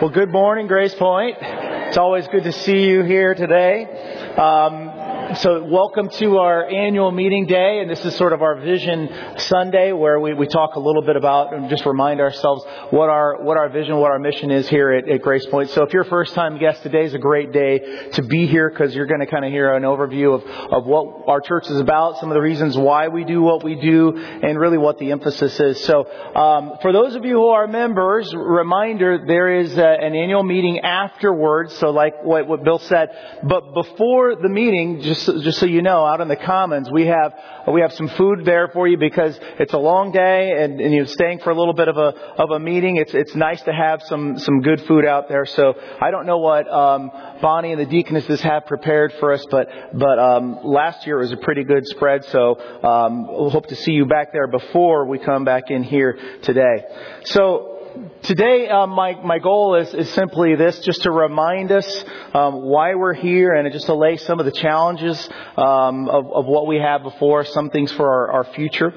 Well, good morning, Grace Point. It's always good to see you here today. So welcome to our annual meeting day, and this is sort of our Vision Sunday where we talk a little bit about and just remind ourselves what our vision, what our mission is here at Grace Point. So if you're a first-time guest, today is a great day to be here because you're going to kind of hear an overview of what our church is about, some of the reasons why we do what we do, and really what the emphasis is. So for those of you who are members, reminder, there is an annual meeting afterwards. So like what Bill said, but before the meeting, just so you know, out in the Commons, we have some food there for you because it's a long day and you're staying for a little bit of a meeting. It's nice to have some good food out there. So I don't know what Bonnie and the deaconesses have prepared for us, but last year was a pretty good spread. So we'll hope to see you back there before we come back in here today. So today, my goal is simply this, just to remind us why we're here and just to lay some of the challenges of what we have before, some things for our future.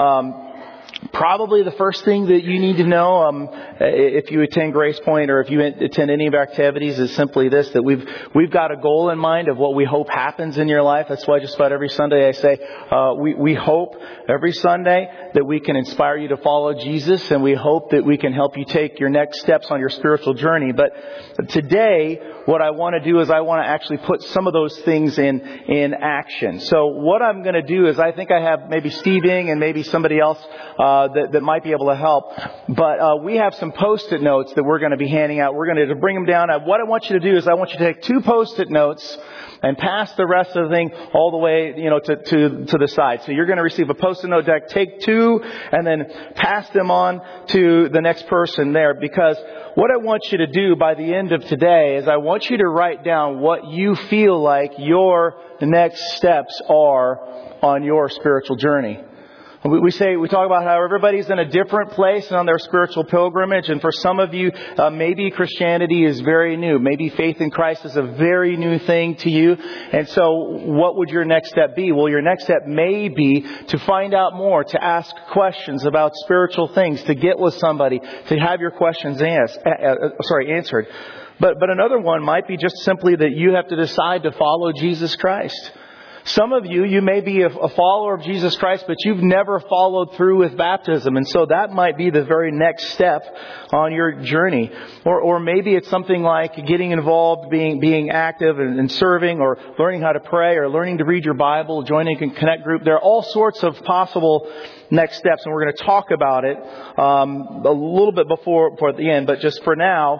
Probably the first thing that you need to know if you attend Grace Point or if you attend any of our activities is simply this, that we've got a goal in mind of what we hope happens in your life. That's why just about every Sunday I say we hope every Sunday that we can inspire you to follow Jesus, and we hope that we can help you take your next steps on your spiritual journey. But today, what I want to do is I want to actually put some of those things in action. So what I'm going to do is I think I have maybe Steve Ing and maybe somebody else that might be able to help. But we have some Post-it notes that we're going to be handing out. We're going to bring them down. What I want you to do is I want you to take 2 Post-it notes and pass the rest of the thing all the way, to the side. So you're going to receive a Post-it note deck. Take 2 and then pass them on to the next person there, because what I want you to do by the end of today is I want you to write down what you feel like your next steps are on your spiritual journey. We talk about how everybody's in a different place on their spiritual pilgrimage. And for some of you, maybe Christianity is very new. Maybe faith in Christ is a very new thing to you. And so what would your next step be? Well, your next step may be to find out more, to ask questions about spiritual things, to get with somebody, to have your questions answered. But another one might be just simply that you have to decide to follow Jesus Christ. Some of you may be a follower of Jesus Christ, but you've never followed through with baptism. And so that might be the very next step on your journey. Or maybe it's something like getting involved, being active and serving, or learning how to pray, or learning to read your Bible, joining a Connect group. There are all sorts of possible next steps, and we're going to talk about it a little bit before the end. But just for now,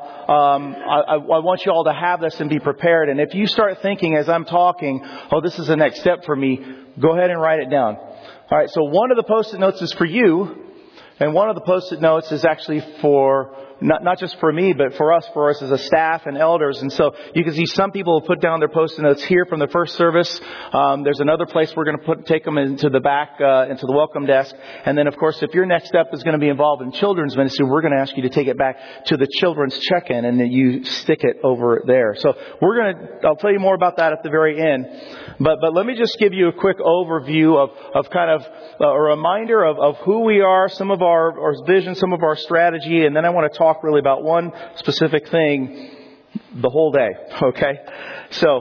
I want you all to have this and be prepared. And if you start thinking as I'm talking, oh, this is the next step for me, go ahead and write it down. All right, so one of the Post-it notes is for you, and one of the Post-it notes is actually for not just for me, but for us as a staff and elders. And so you can see some people have put down their Post-it notes here from the first service. There's another place we're going to take them into the back, into the welcome desk. And then, of course, if your next step is going to be involved in children's ministry, we're going to ask you to take it back to the children's check-in, and then you stick it over there. So I'll tell you more about that at the very end. But let me just give you a quick overview of kind of a reminder of who we are, some of our vision, some of our strategy, and then I want to talk really about one specific thing the whole day. Okay? So,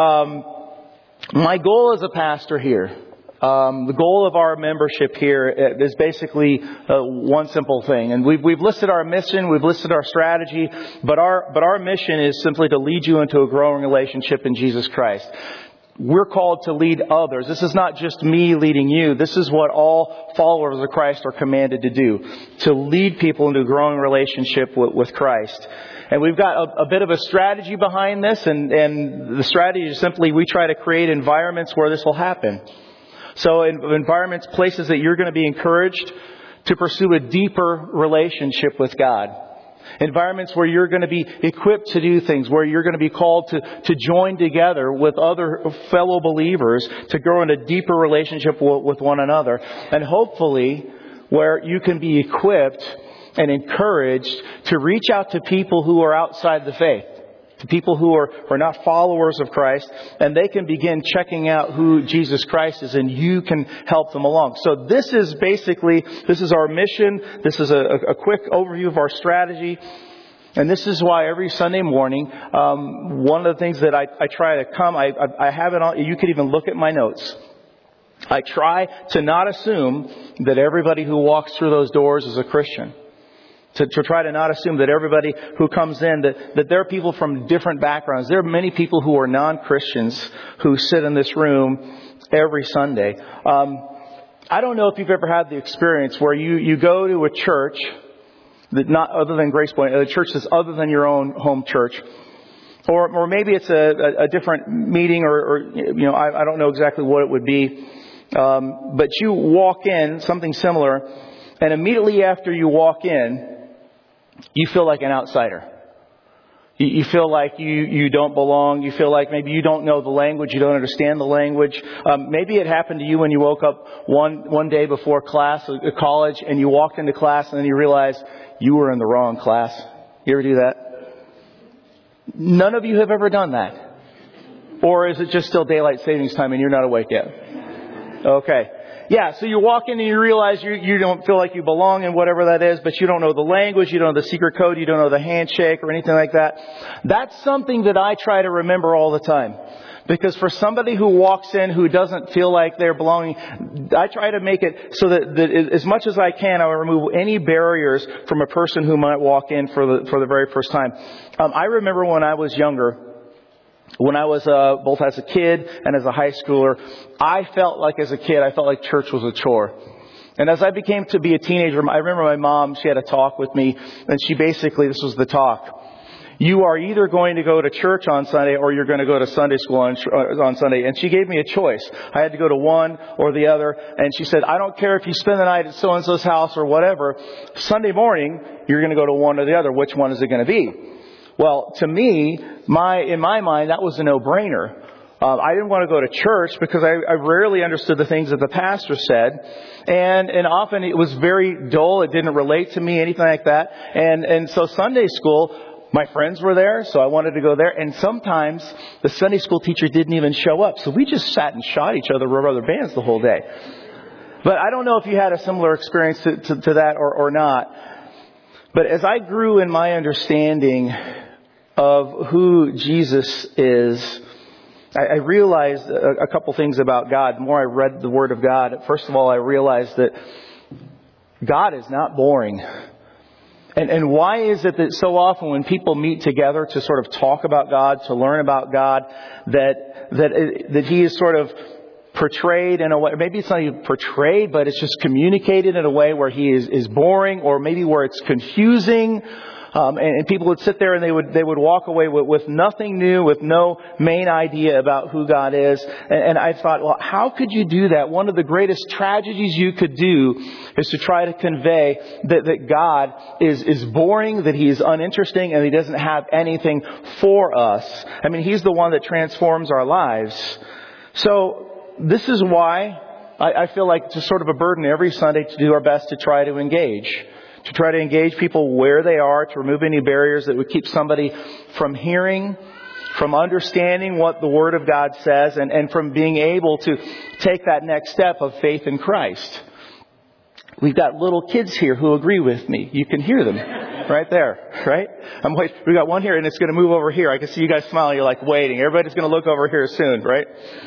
my goal as a pastor here, the goal of our membership here is basically one simple thing. And we've listed our mission, we've listed our strategy, but our mission is simply to lead you into a growing relationship in Jesus Christ. We're called to lead others. This is not just me leading you. This is what all followers of Christ are commanded to do, to lead people into a growing relationship with Christ. And we've got a bit of a strategy behind this, and the strategy is simply we try to create environments where this will happen. So in environments, places that you're going to be encouraged to pursue a deeper relationship with God. Environments where you're going to be equipped to do things, where you're going to be called to join together with other fellow believers to grow in a deeper relationship with one another. And hopefully where you can be equipped and encouraged to reach out to people who are outside the faith, to people who are not followers of Christ, and they can begin checking out who Jesus Christ is, and you can help them along. So this is our mission. This is a quick overview of our strategy. And this is why every Sunday morning, one of the things that I try to come, I have it on, you could even look at my notes. I try to not assume that everybody who walks through those doors is a Christian. To try to not assume that everybody who comes in, that there are people from different backgrounds. There are many people who are non-Christians who sit in this room every Sunday. I don't know if you've ever had the experience where you go to a church that not other than Grace Point, a church that's other than your own home church. Or maybe it's a different meeting or I don't know exactly what it would be. But you walk in, something similar, and immediately after you walk in, you feel like an outsider. You feel like you don't belong. You feel like maybe you don't know the language. You don't understand the language. Maybe it happened to you when you woke up one day before class at college and you walked into class and then you realized you were in the wrong class. You ever do that? None of you have ever done that. Or is it just still daylight savings time and you're not awake yet? Okay. Yeah, so you walk in and you realize you don't feel like you belong in whatever that is, but you don't know the language, you don't know the secret code, you don't know the handshake or anything like that. That's something that I try to remember all the time. Because for somebody who walks in who doesn't feel like they're belonging, I try to make it so that as much as I can, I will remove any barriers from a person who might walk in for the very first time. I remember when I was younger, when I was both as a kid and as a high schooler, I felt like church was a chore. And as I became to be a teenager, I remember my mom, she had a talk with me, and this was the talk. You are either going to go to church on Sunday or you're going to go to Sunday school on Sunday. And she gave me a choice. I had to go to one or the other. And she said, I don't care if you spend the night at so-and-so's house or whatever. Sunday morning, you're going to go to one or the other. Which one is it going to be? Well, to me, in my mind, that was a no-brainer. I didn't want to go to church because I rarely understood the things that the pastor said. And often it was very dull. It didn't relate to me, anything like that. And so Sunday school, my friends were there, so I wanted to go there. And sometimes the Sunday school teacher didn't even show up. So we just sat and shot each other with rubber bands the whole day. But I don't know if you had a similar experience to that or not. But as I grew in my understanding of who Jesus is, I realized a couple things about God. The more I read the Word of God, first of all, I realized that God is not boring. And why is it that so often when people meet together to sort of talk about God, to learn about God, that He is sort of portrayed in a way, maybe it's not even portrayed, but it's just communicated in a way where He is boring, or maybe where it's confusing. And people would sit there and they would walk away with nothing new, with no main idea about who God is. And I thought, well, how could you do that? One of the greatest tragedies you could do is to try to convey that God is boring, that He is uninteresting, and He doesn't have anything for us. I mean, He's the one that transforms our lives. So this is why I feel like it's sort of a burden every Sunday to do our best to try to engage. To try to engage people where they are, to remove any barriers that would keep somebody from hearing, from understanding what the Word of God says, and from being able to take that next step of faith in Christ. We've got little kids here who agree with me. You can hear them right there, right? We got one here and it's going to move over here. I can see you guys smiling. You're like waiting. Everybody's going to look over here soon, right?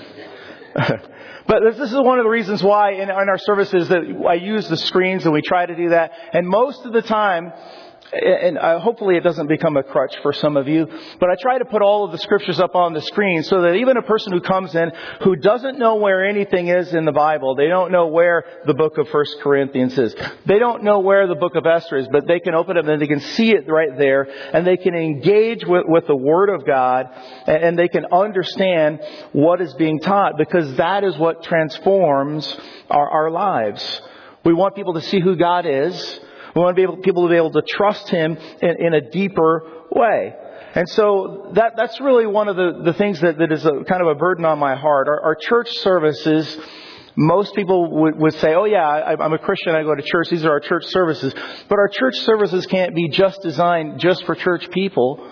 But this is one of the reasons why in our services that I use the screens, and we try to do that. And most of the time, and hopefully it doesn't become a crutch for some of you, but I try to put all of the scriptures up on the screen so that even a person who comes in who doesn't know where anything is in the Bible, they don't know where the book of 1 Corinthians is, they don't know where the book of Esther is, but they can open it and they can see it right there, and they can engage with the Word of God, and they can understand what is being taught, because that is what transforms our lives. We want people to see who God is. We want people to be able to trust Him in a deeper way. And so that's really one of the things that is kind of a burden on my heart. Our church services, most people would say, oh yeah, I'm a Christian, I go to church, these are our church services. But our church services can't be just designed just for church people.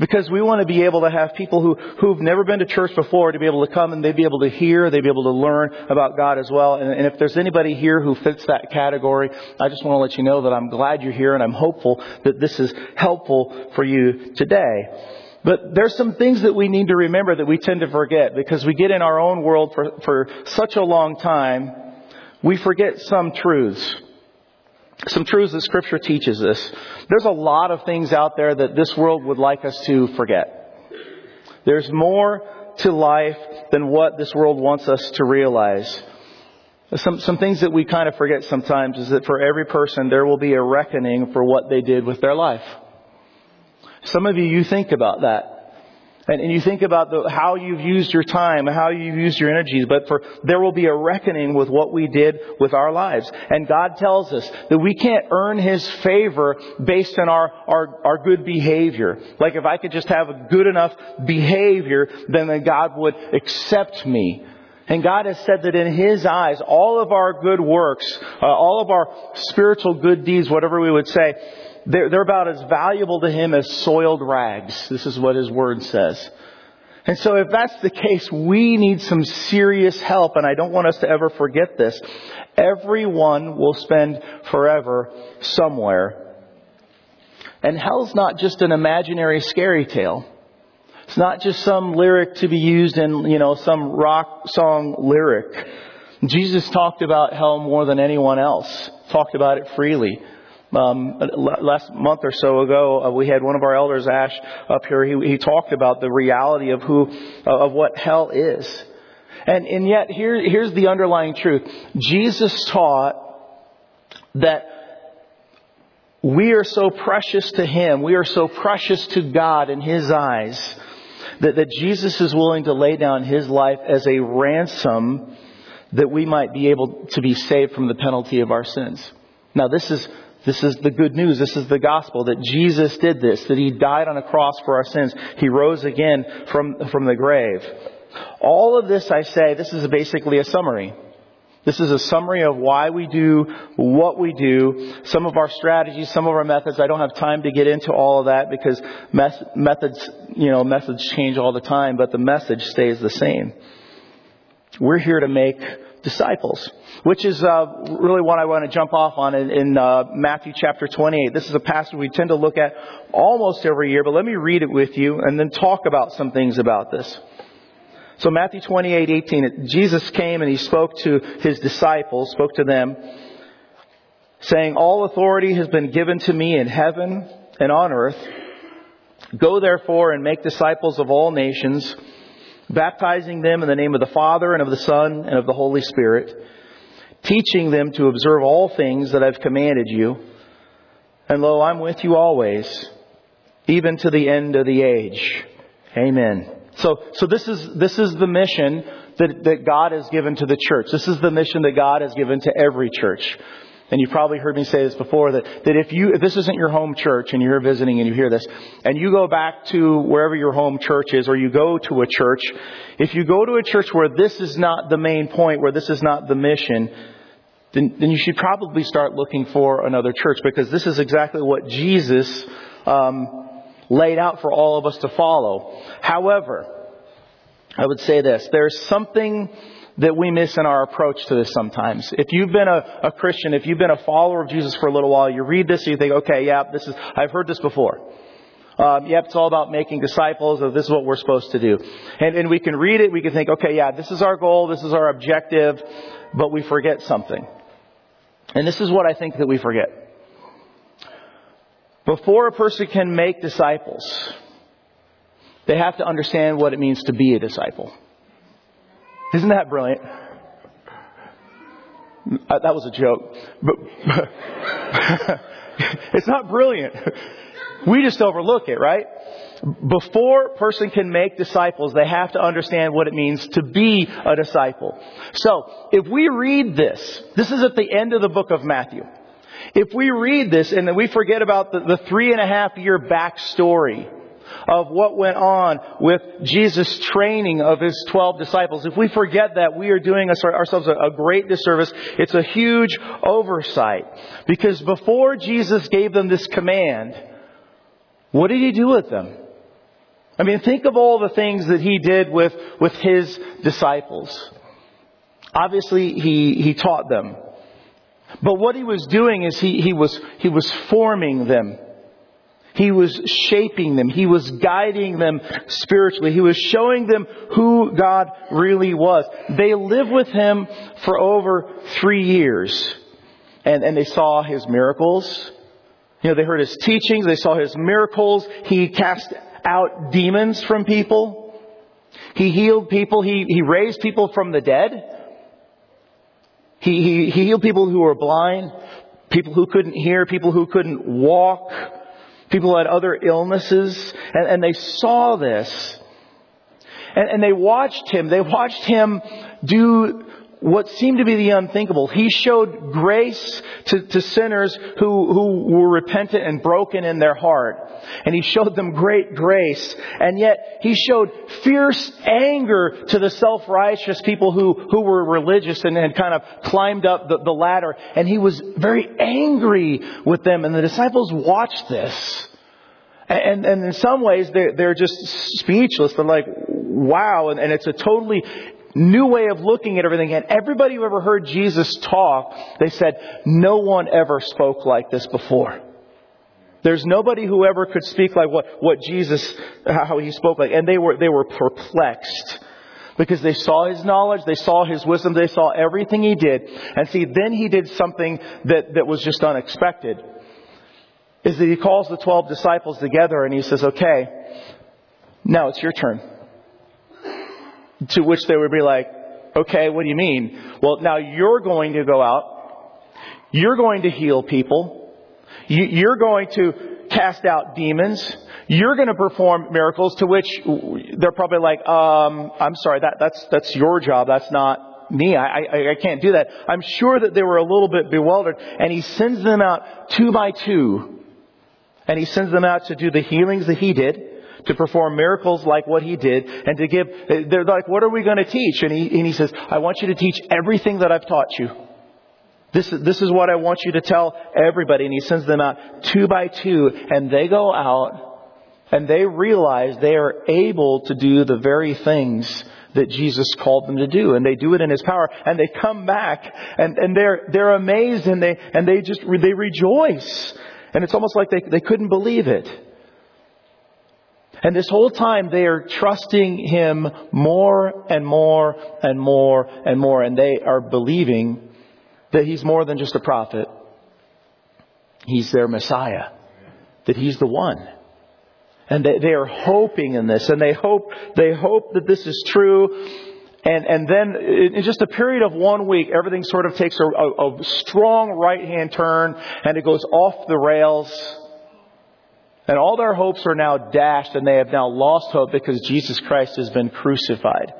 Because we want to be able to have people who've never been to church before to be able to come and they'd be able to hear, they'd be able to learn about God as well. And if there's anybody here who fits that category, I just want to let you know that I'm glad you're here and I'm hopeful that this is helpful for you today. But there's some things that we need to remember that we tend to forget because we get in our own world for such a long time, we forget some truths. Some truths that Scripture teaches us. There's a lot of things out there that this world would like us to forget. There's more to life than what this world wants us to realize. Some things that we kind of forget sometimes is that for every person there will be a reckoning for what they did with their life. Some of you think about that. And you think about how you've used your time, how you've used your energies. But there will be a reckoning with what we did with our lives. And God tells us that we can't earn His favor based on our good behavior. Like if I could just have a good enough behavior, then God would accept me. And God has said that in His eyes, all of our good works, all of our spiritual good deeds, whatever we would say, they're about as valuable to Him as soiled rags. This is what His Word says. And so if that's the case, we need some serious help. And I don't want us to ever forget this. Everyone will spend forever somewhere. And hell's not just an imaginary scary tale. It's not just some lyric to be used in, some rock song lyric. Jesus talked about hell more than anyone else. Talked about it freely. Last month or so ago, we had one of our elders, Ash, up here. He talked about the reality of what hell is. And yet here's the underlying truth. Jesus taught that we are so precious to Him. We are so precious to God in His eyes that Jesus is willing to lay down His life as a ransom that we might be able to be saved from the penalty of our sins. Now this is the good news. This is the gospel that Jesus did this, that He died on a cross for our sins. He rose again from the grave. All of this, I say, this is basically a summary. This is a summary of why we do what we do, some of our strategies, some of our methods. I don't have time to get into all of that because methods change all the time, but the message stays the same. We're here to make disciples, which is really what I want to jump off on in Matthew chapter 28. This is a passage we tend to look at almost every year, but let me read it with you and then talk about some things about this. So Matthew 28:18, Jesus came and He spoke to His disciples, spoke to them, saying, "All authority has been given to me in heaven and on earth. Go therefore and make disciples of all nations, baptizing them in the name of the Father and of the Son and of the Holy Spirit, teaching them to observe all things that I've commanded you. And lo, I'm with you always, even to the end of the age." Amen. So this is the mission that God has given to the church. This is the mission that God has given to every church. And you've probably heard me say this before, that if this isn't your home church and you're visiting and you hear this, and you go back to wherever your home church is, or you go to a church, if you go to a church where this is not the main point, where this is not the mission, then you should probably start looking for another church, because this is exactly what Jesus laid out for all of us to follow. However, I would say this, there's something that we miss in our approach to this sometimes. If you've been a Christian, if you've been a follower of Jesus for a little while, you read this and you think, okay, yeah, I've heard this before. It's all about making disciples, or this is what we're supposed to do. And we can read it, we can think, okay, yeah, this is our goal, this is our objective, but we forget something. And this is what I think that we forget. Before a person can make disciples, they have to understand what it means to be a disciple. Isn't that brilliant? That was a joke. But it's not brilliant. We just overlook it, right? Before a person can make disciples, they have to understand what it means to be a disciple. So, if we read this is at the end of the book of Matthew. If we read this and then we forget about the 3.5-year backstory of what went on with Jesus' training of His 12 disciples, if we forget that, we are doing ourselves a great disservice. It's a huge oversight. Because before Jesus gave them this command, what did He do with them? I mean, think of all the things that He did with His disciples. Obviously, He taught them. But what He was doing is He was forming them. He was shaping them. He was guiding them spiritually. He was showing them who God really was. They lived with Him for over 3 years. And they saw His miracles. They heard His teachings. They saw His miracles. He cast out demons from people. He healed people. He raised people from the dead. He healed people who were blind, people who couldn't hear, people who couldn't walk, people who had other illnesses. And they saw this. And they watched Him. They watched Him do what seemed to be the unthinkable. He showed grace to sinners who were repentant and broken in their heart. And He showed them great grace. And yet He showed fierce anger to the self-righteous people who were religious and had kind of climbed up the ladder. And He was very angry with them. And the disciples watched this. And in some ways they're just speechless. They're like, wow. And it's a totally new way of looking at everything. And everybody who ever heard Jesus talk, they said, no one ever spoke like this before. There's nobody who ever could speak like what Jesus, how He spoke like. And they were perplexed. Because they saw His knowledge, they saw His wisdom, they saw everything He did. And see, then He did something that was just unexpected. Is that He calls the 12 disciples together and He says, okay, now it's your turn. To which they would be like, okay, what do you mean? Well, now you're going to go out. You're going to heal people. You're going to cast out demons. You're going to perform miracles, to which they're probably like, I'm sorry, that's your job. That's not me. I can't do that. I'm sure that they were a little bit bewildered. And He sends them out 2 by 2. And He sends them out to do the healings that He did, to perform miracles like what He did, and to give, they're like, what are we going to teach? And he says, I want you to teach everything that I've taught you. This is what I want you to tell everybody. And He sends them out 2 by 2, and they go out and they realize they are able to do the very things that Jesus called them to do. And they do it in His power, and they come back and they're amazed, and they rejoice. And it's almost like they couldn't believe it. And this whole time they are trusting Him more and more and more and more. And they are believing that He's more than just a prophet. He's their Messiah. That He's the one. And they are hoping in this. And they hope that this is true. And then in just a period of 1 week, everything sort of takes a strong right-hand turn. And it goes off the rails. And all their hopes are now dashed, and they have now lost hope because Jesus Christ has been crucified.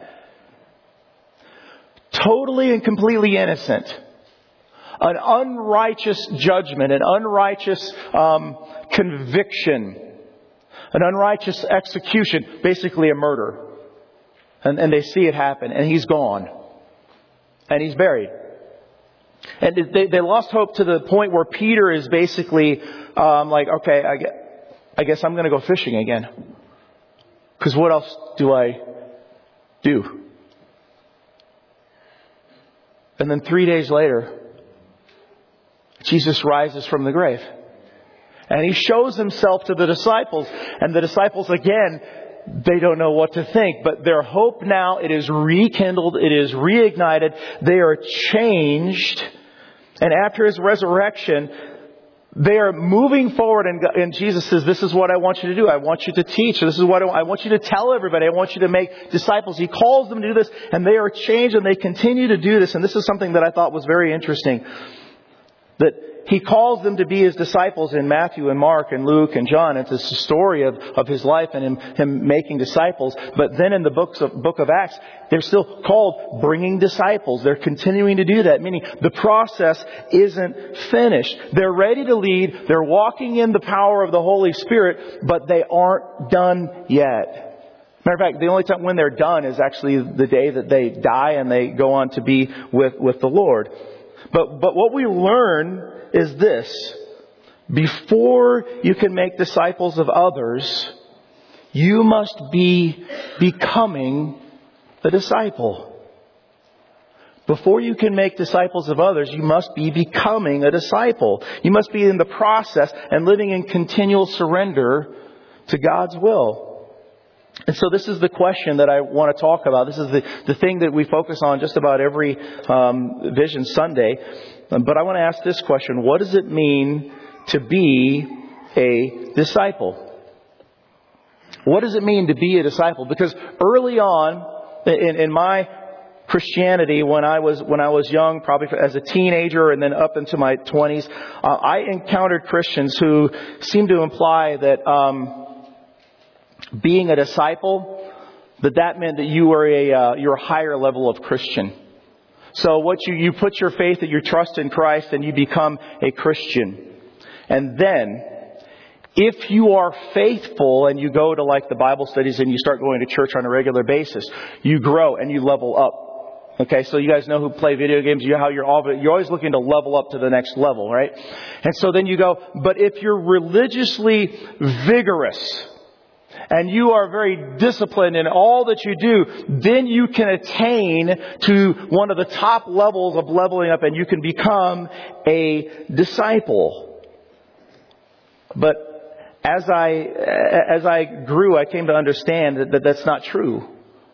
Totally and completely innocent. An unrighteous judgment, an unrighteous conviction, an unrighteous execution, basically a murder. And they see it happen, and He's gone. And He's buried. And they lost hope to the point where Peter is basically like, okay, I guess I'm going to go fishing again. Because what else do I do? And then 3 days later, Jesus rises from the grave. And He shows Himself to the disciples. And the disciples, again, they don't know what to think. But their hope now, it is rekindled. It is reignited. They are changed. And after His resurrection, they are moving forward, and Jesus says, this is what I want you to do. I want you to teach. This is what I want you to tell everybody. I want you to make disciples. He calls them to do this, and they are changed, and they continue to do this. And this is something that I thought was very interesting. That He calls them to be His disciples in Matthew and Mark and Luke and John. It's a story of His life and him making disciples. But then in the book of Acts, they're still called bringing disciples. They're continuing to do that, meaning the process isn't finished. They're ready to lead. They're walking in the power of the Holy Spirit, but they aren't done yet. Matter of fact, the only time when they're done is actually the day that they die and they go on to be with the Lord. But what we learn is this. Before you can make disciples of others, You must be becoming a disciple. Before you can make disciples of others, you must be becoming a disciple. You must be in the process and living in continual surrender to God's will. And so this is the question that I want to talk about. This is the thing that we focus on just about every Vision Sunday. But I want to ask this question. What does it mean to be a disciple? What does it mean to be a disciple? Because early on in my Christianity, when I was young, probably as a teenager and then up into my 20s, I encountered Christians who seemed to imply that being a disciple, that meant that you're a higher level of Christian. So what you put your faith and your trust in Christ and you become a Christian. And then, if you are faithful and you go to like the Bible studies and you start going to church on a regular basis, you grow and you level up. Okay, so you guys know who play video games, you know how you're always looking to level up to the next level, right? And so then you go, but if you're religiously vigorous and you are very disciplined in all that you do, then you can attain to one of the top levels of leveling up and you can become a disciple. But as I grew, I came to understand that that's not true.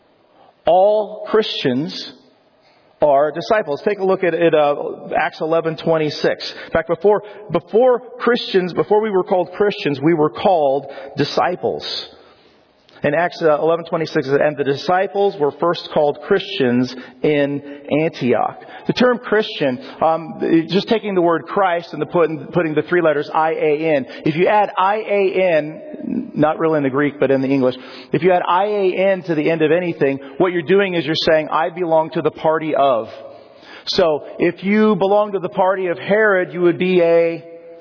All Christians are disciples. Take a look at Acts 11:26. In fact, before we were called Christians, we were called disciples. In Acts 11:26, and the disciples were first called Christians in Antioch. The term Christian, just taking the word Christ and putting the three letters I-A-N. If you add I-A-N, not really in the Greek, but in the English, if you add I-A-N to the end of anything, what you're doing is you're saying, I belong to the party of. So if you belong to the party of Herod, you would be a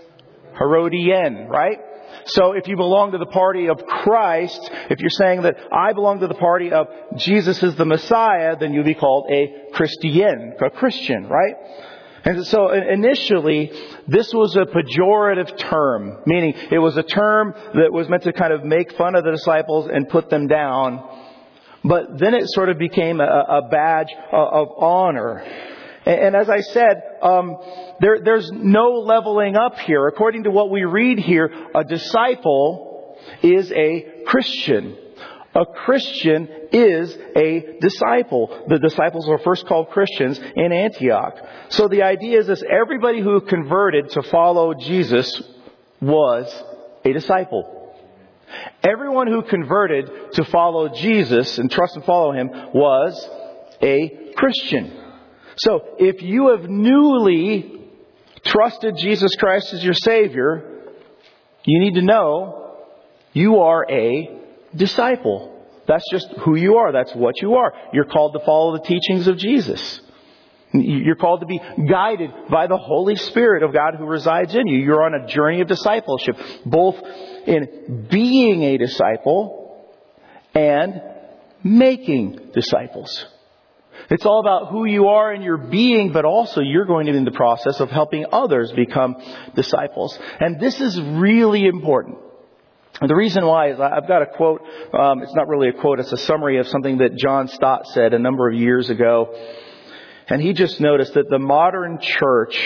Herodian, right? So if you belong to the party of Christ, if you're saying that I belong to the party of Jesus is the Messiah, then you'd be called a Christian, right? And so initially, this was a pejorative term, meaning it was a term that was meant to kind of make fun of the disciples and put them down. But then it sort of became a badge of honor. And as I said, there's no leveling up here. According to what we read here, a disciple is a Christian. A Christian is a disciple. The disciples were first called Christians in Antioch. So the idea is this: everybody who converted to follow Jesus was a disciple. Everyone who converted to follow Jesus and trust and follow Him was a Christian. So if you have newly trusted Jesus Christ as your Savior, you need to know you are a disciple. That's just who you are. That's what you are. You're called to follow the teachings of Jesus. You're called to be guided by the Holy Spirit of God who resides in you. You're on a journey of discipleship, both in being a disciple and making disciples. It's all about who you are in your being, but also you're going to be in the process of helping others become disciples. And this is really important. And the reason why is I've got a quote. It's not really a quote. It's a summary of something that John Stott said a number of years ago. And he just noticed that the modern church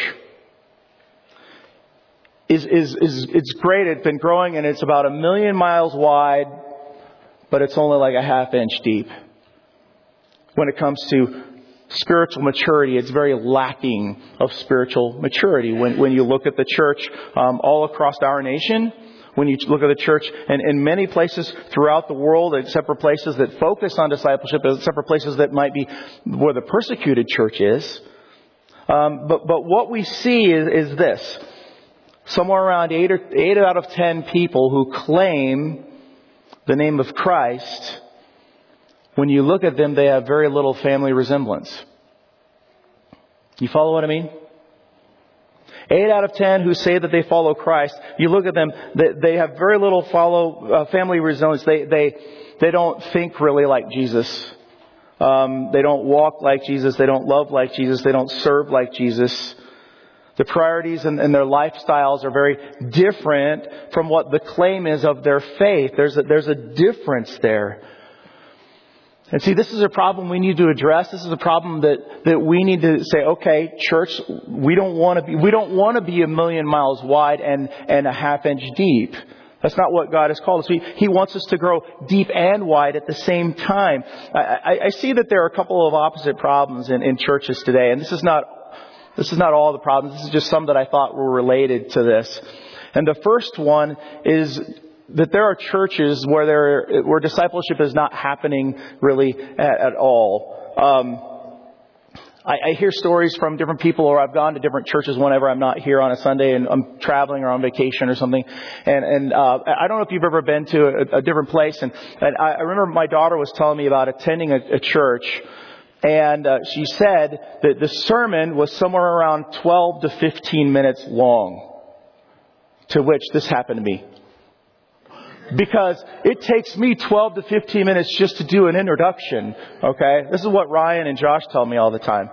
it's great. It's been growing and it's about 1 million miles wide, but it's only like a half inch deep. When it comes to spiritual maturity, it's very lacking of spiritual maturity. When you look at the church all across our nation, when you look at the church and in many places throughout the world, except for places that focus on discipleship, except for places that might be where the persecuted church is. But what we see is this. Somewhere around 8 out of 10 people who claim the name of Christ, when you look at them, they have very little family resemblance. You follow what I mean? 8 out of 10 who say that they follow Christ, you look at them, they have very little family resemblance. They don't think really like Jesus. They don't walk like Jesus. They don't love like Jesus. They don't serve like Jesus. The priorities and their lifestyles are very different from what the claim is of their faith. There's a difference there. And see, this is a problem we need to address. This is a problem that we need to say, okay, church, we don't want to be 1,000,000 miles wide and a half inch deep. That's not what God has called us. He wants us to grow deep and wide at the same time. I see that there are a couple of opposite problems in churches today, and this is not all the problems. This is just some that I thought were related to this. And the first one is that there are churches where discipleship is not happening really at all. I hear stories from different people, or I've gone to different churches whenever I'm not here on a Sunday and I'm traveling or on vacation or something. And I don't know if you've ever been to a different place. And I remember my daughter was telling me about attending a church. And she said that the sermon was somewhere around 12 to 15 minutes long. To which this happened to me. Because it takes me 12 to 15 minutes just to do an introduction. Okay? This is what Ryan and Josh tell me all the time.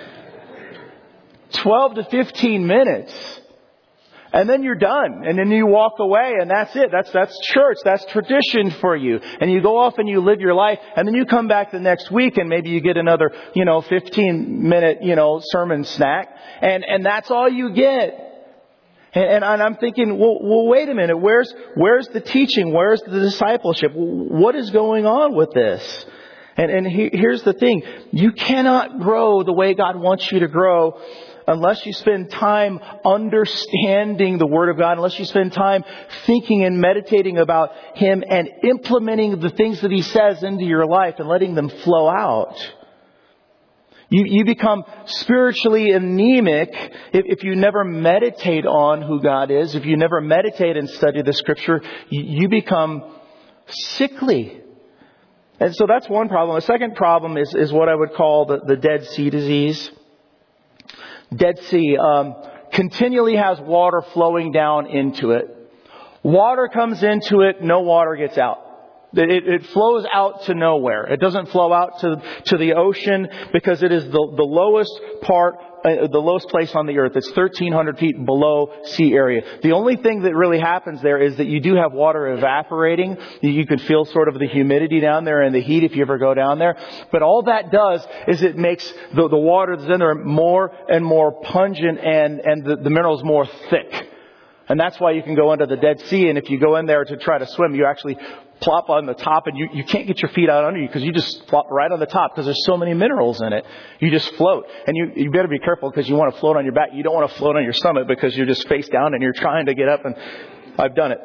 12 to 15 minutes. And then you're done. And then you walk away and that's it. That's church. That's tradition for you. And you go off and you live your life. And then you come back the next week and maybe you get another, 15-minute, sermon snack. And that's all you get. And I'm thinking, well, wait a minute. Where's the teaching? Where's the discipleship? What is going on with this? And here's the thing. You cannot grow the way God wants you to grow unless you spend time understanding the Word of God, unless you spend time thinking and meditating about Him and implementing the things that He says into your life and letting them flow out. You become spiritually anemic if you never meditate on who God is. If you never meditate and study the Scripture, you become sickly. And so that's one problem. The second problem is what I would call the Dead Sea disease. Dead Sea continually has water flowing down into it. Water comes into it, no water gets out. It flows out to nowhere. It doesn't flow out to the ocean because it is the lowest part, the lowest place on the earth. It's 1,300 feet below sea area. The only thing that really happens there is that you do have water evaporating. You can feel sort of the humidity down there and the heat if you ever go down there. But all that does is it makes the water that's in there more and more pungent and the minerals more thick. And that's why you can go into the Dead Sea. And if you go in there to try to swim, you actually plop on the top and you can't get your feet out under you because you just flop right on the top because there's so many minerals in it. You just float. And you better be careful because you want to float on your back. You don't want to float on your stomach because you're just face down and you're trying to get up. And I've done it.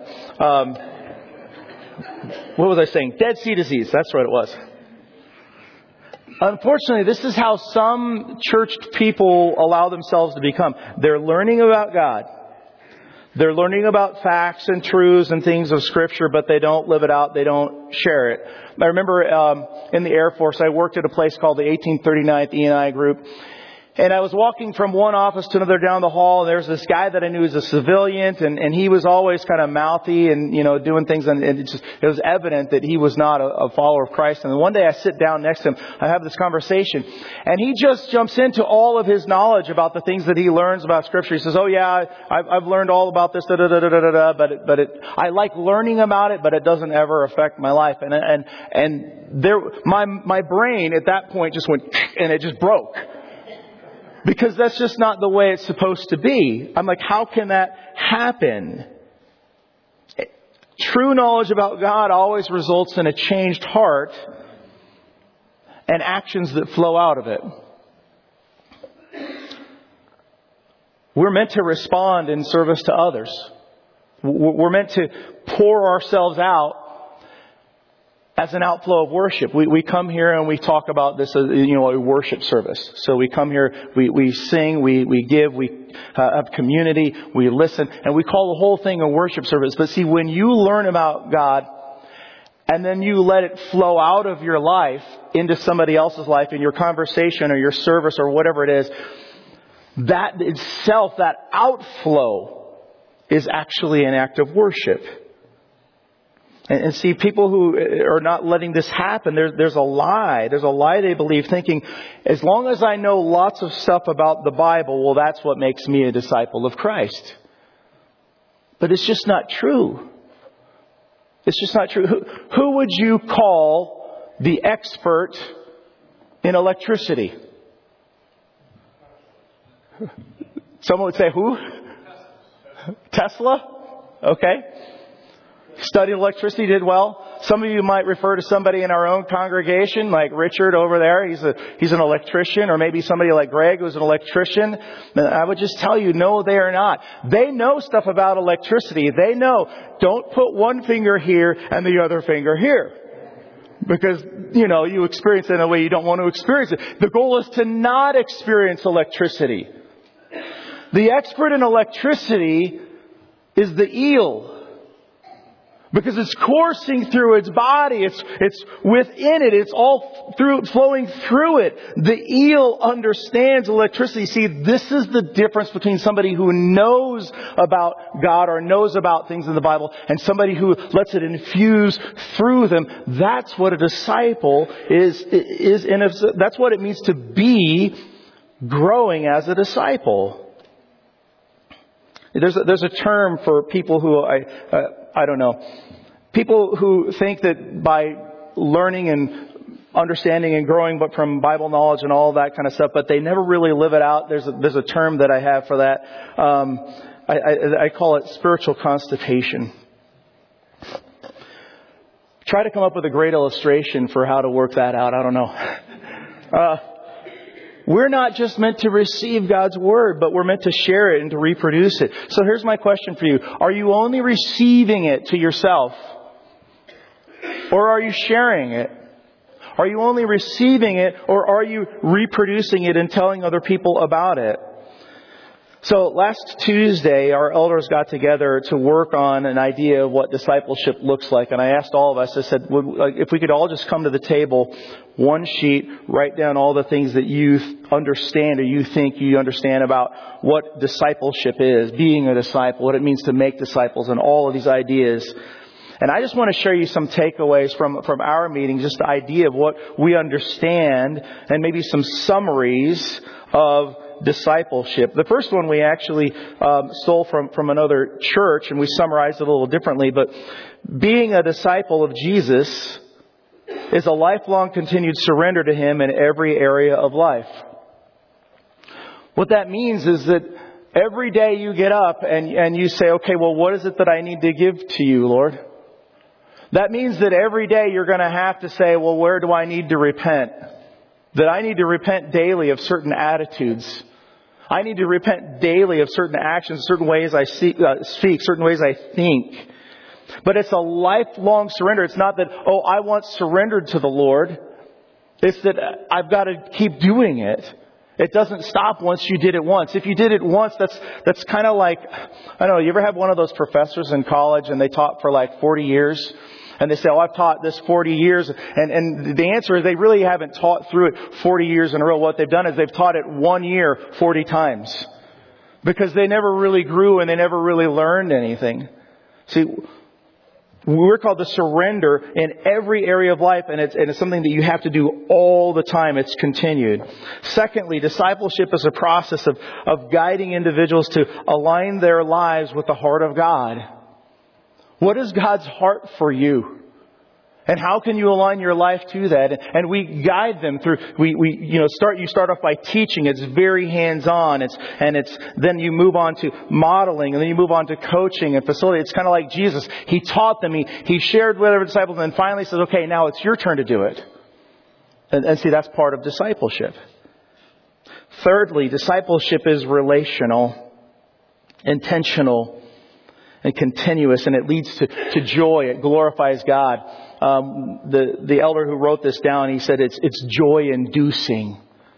What was I saying? Dead Sea disease. That's what it was. Unfortunately, this is how some church people allow themselves to become. They're learning about God. They're learning about facts and truths and things of Scripture, but they don't live it out. They don't share it. I remember in the Air Force, I worked at a place called the 1839th E&I Group. And I was walking from one office to another down the hall, and there was this guy that I knew was a civilian, and he was always kind of mouthy and, doing things, and it was evident that he was not a follower of Christ. And one day I sit down next to him, I have this conversation, and he just jumps into all of his knowledge about the things that he learns about Scripture. He says, oh yeah, I've learned all about this, but I like learning about it, but it doesn't ever affect my life. And there, my brain at that point just went, and it just broke. Because that's just not the way it's supposed to be. I'm like, how can that happen? True knowledge about God always results in a changed heart and actions that flow out of it. We're meant to respond in service to others. We're meant to pour ourselves out as an outflow of worship. We come here and we talk about this as, a worship service. So we come here, we sing, we give, we have community, we listen, and we call the whole thing a worship service. But see, when you learn about God and then you let it flow out of your life into somebody else's life, in your conversation or your service or whatever it is, that itself, that outflow is actually an act of worship. And see, people who are not letting this happen, there's a lie. There's a lie they believe, thinking, as long as I know lots of stuff about the Bible, well, that's what makes me a disciple of Christ. But it's just not true. It's just not true. Who would you call the expert in electricity? Someone would say who? Tesla? Okay. Studied electricity, did well. Some of you might refer to somebody in our own congregation, like Richard over there. He's an electrician, or maybe somebody like Greg who's an electrician. I would just tell you, no, they are not. They know stuff about electricity. They know, don't put one finger here and the other finger here. Because, you experience it in a way you don't want to experience it. The goal is to not experience electricity. The expert in electricity is the eel. Because it's coursing through its body. It's within it. It's all flowing through it. The eel understands electricity. See, this is the difference between somebody who knows about God or knows about things in the Bible and somebody who lets it infuse through them. That's what a disciple is that's what it means to be growing as a disciple. There's a term for people who I don't know. People who think that by learning and understanding and growing, but from Bible knowledge and all that kind of stuff, but they never really live it out. There's a term that I have for that. I call it spiritual constipation. Try to come up with a great illustration for how to work that out. I don't know. We're not just meant to receive God's Word, but we're meant to share it and to reproduce it. So here's my question for you. Are you only receiving it to yourself? Or are you sharing it? Are you only receiving it, or are you reproducing it and telling other people about it? So last Tuesday, our elders got together to work on an idea of what discipleship looks like. And I asked all of us, I said, if we could all just come to the table, one sheet, write down all the things that you understand or you think you understand about what discipleship is, being a disciple, what it means to make disciples, and all of these ideas. And I just want to share you some takeaways from our meeting, just the idea of what we understand, and maybe some summaries of discipleship. The first one we actually stole from another church, and we summarized it a little differently. But being a disciple of Jesus is a lifelong continued surrender to Him in every area of life. What that means is that every day you get up and you say, okay, well, what is it that I need to give to you, Lord? That means that every day you're going to have to say, well, where do I need to repent? That I need to repent daily of certain attitudes. I need to repent daily of certain actions, certain ways I speak, certain ways I think. But it's a lifelong surrender. It's not that, I once surrendered to the Lord. It's that I've got to keep doing it. It doesn't stop once you did it once. If you did it once, that's kind of like, I don't know, you ever have one of those professors in college and they taught for like 40 years? And they say, I've taught this 40 years. And the answer is they really haven't taught through it 40 years in a row. What they've done is they've taught it 1 year 40 times. Because they never really grew and they never really learned anything. See, we're called to surrender in every area of life, and it's something that you have to do all the time. It's continued. Secondly, discipleship is a process of guiding individuals to align their lives with the heart of God. What is God's heart for you? And how can you align your life to that? And we guide them through. You start off by teaching. It's very hands-on. Then you move on to modeling, and then you move on to coaching and facility. It's kind of like Jesus. He taught them. He shared with other disciples, and then finally says, "Okay, now it's your turn to do it." And see, that's part of discipleship. Thirdly, discipleship is relational, intentional, and continuous, and it leads to joy. It glorifies God. The elder who wrote this down, he said it's joy-inducing.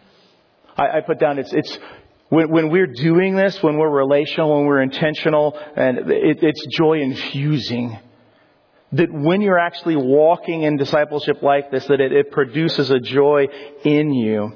I put down it's when we're doing this, when we're relational, when we're intentional, and it's joy-infusing. That when you're actually walking in discipleship like this, that it produces a joy in you.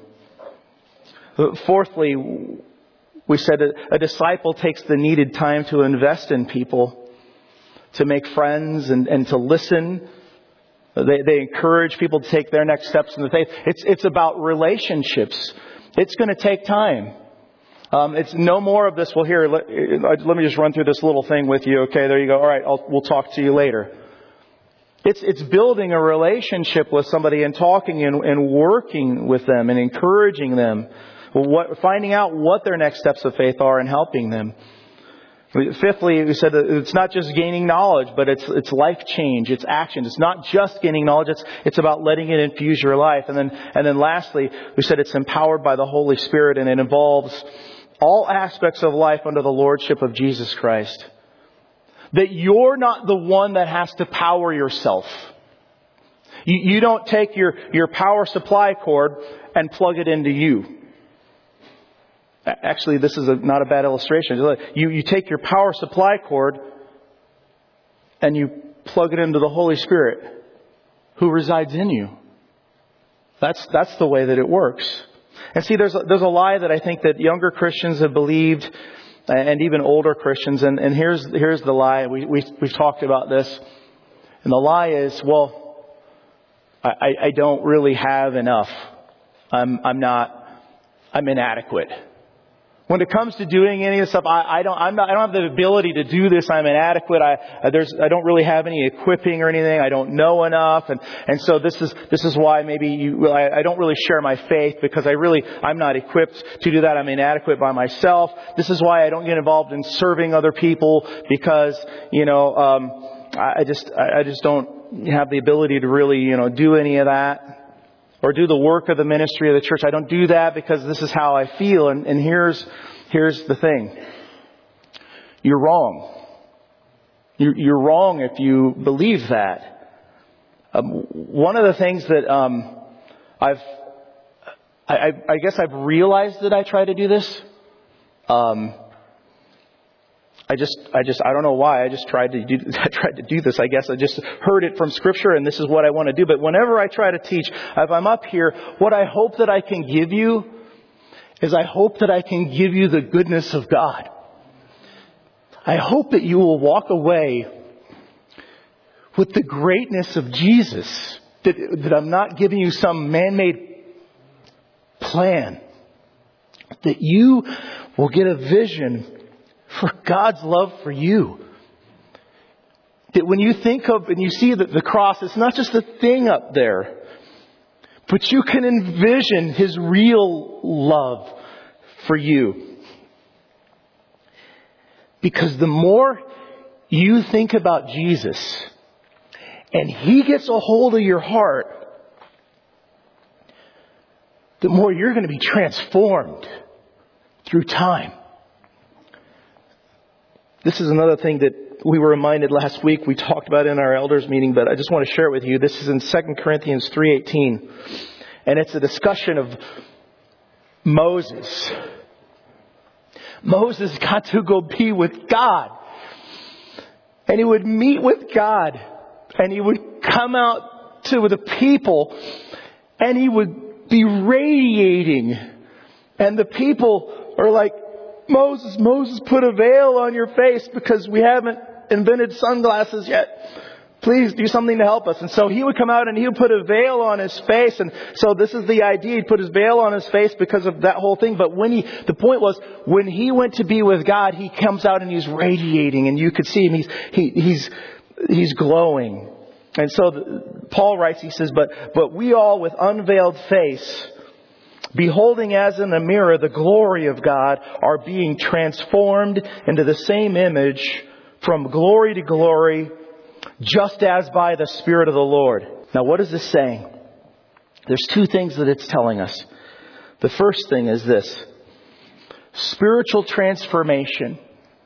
Fourthly, we said that a disciple takes the needed time to invest in people. to make friends and to listen. They encourage people to take their next steps in the faith. It's about relationships. It's going to take time. It's no more of this. Well, here, let me just run through this little thing with you. Okay, there you go. All right, we'll talk to you later. It's building a relationship with somebody and talking and working with them and encouraging them. Finding out what their next steps of faith are and helping them. Fifthly, we said that it's not just gaining knowledge, but it's life change, it's action. It's not just gaining knowledge, it's about letting it infuse your life. And then lastly, we said it's empowered by the Holy Spirit, and it involves all aspects of life under the lordship of Jesus Christ. That you're not the one that has to power yourself. You don't take your power supply cord and plug it into you. Actually, this is not a bad illustration. You take your power supply cord and you plug it into the Holy Spirit who resides in you. That's the way that it works. And see, there's a lie that I think that younger Christians have believed, and even older Christians. And here's the lie. We've talked about this. And the lie is, well, I don't really have enough. I'm inadequate. When it comes to doing any of this stuff, I don't have the ability to do this. I'm inadequate. I don't really have any equipping or anything. I don't know enough. And so this is why maybe I don't really share my faith, because I'm not equipped to do that. I'm inadequate by myself. This is why I don't get involved in serving other people, because, I just don't have the ability to really, do any of that. Or do the work of the ministry of the church. I don't do that because this is how I feel. And here's the thing. You're wrong. You're wrong if you believe that. One of the things that I guess I've realized that I try to do this. I don't know why. I tried to do this. I guess I just heard it from Scripture, and this is what I want to do. But whenever I try to teach, if I'm up here, what I hope that I can give you is I hope that I can give you the goodness of God. I hope that you will walk away with the greatness of Jesus. That I'm not giving you some man-made plan. That you will get a vision for God's love for you. That when you think of and you see the cross, it's not just a thing up there, but you can envision His real love for you. Because the more you think about Jesus and He gets a hold of your heart, the more you're going to be transformed through time. This is another thing that we were reminded last week. We talked about it in our elders meeting, but I just want to share it with you. This is in 2 Corinthians 3:18. And it's a discussion of Moses. Moses got to go be with God. And he would meet with God. And he would come out to the people. And he would be radiating. And the people are like, Moses, put a veil on your face because we haven't invented sunglasses yet. Please do something to help us. And so he would come out and he would put a veil on his face. And so this is the idea. He'd put his veil on his face because of that whole thing. But the point was, when he went to be with God, he comes out and he's radiating. And you could see him. He's glowing. And so Paul writes, he says, but we all with unveiled face, beholding as in a mirror the glory of God, are being transformed into the same image from glory to glory, just as by the Spirit of the Lord. Now, what is this saying? There's two things that it's telling us. The first thing is this: spiritual transformation,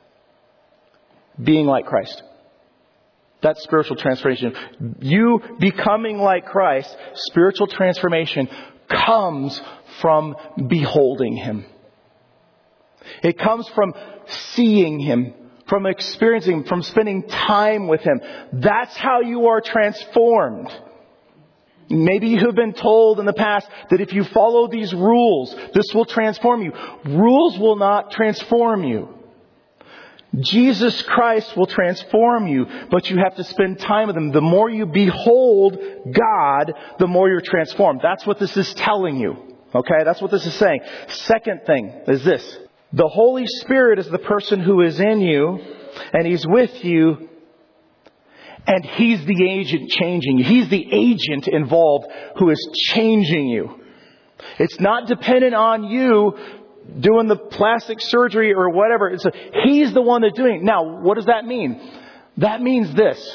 being like Christ. That's spiritual transformation. You becoming like Christ, spiritual transformation comes from beholding Him. It comes from seeing Him, from experiencing Him, from spending time with Him. That's how you are transformed. Maybe you have been told in the past that if you follow these rules, this will transform you. Rules will not transform you. Jesus Christ will transform you, but you have to spend time with Him. The more you behold God, the more you're transformed. That's what this is telling you. Okay, that's what this is saying. Second thing is this. The Holy Spirit is the person who is in you, and He's with you, and He's the agent changing you. He's the agent involved who is changing you. It's not dependent on you doing the plastic surgery or whatever. He's the one that's doing it. Now, what does that mean? That means this.